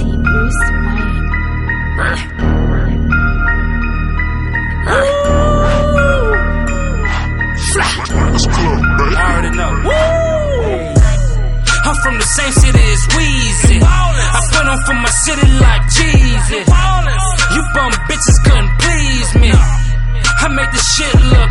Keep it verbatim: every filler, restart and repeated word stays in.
Bruce Wayne. I already know. I'm from the same city as Weezy. I put on for my city like Jeezy. You bum bitches couldn't please me. I make this shit look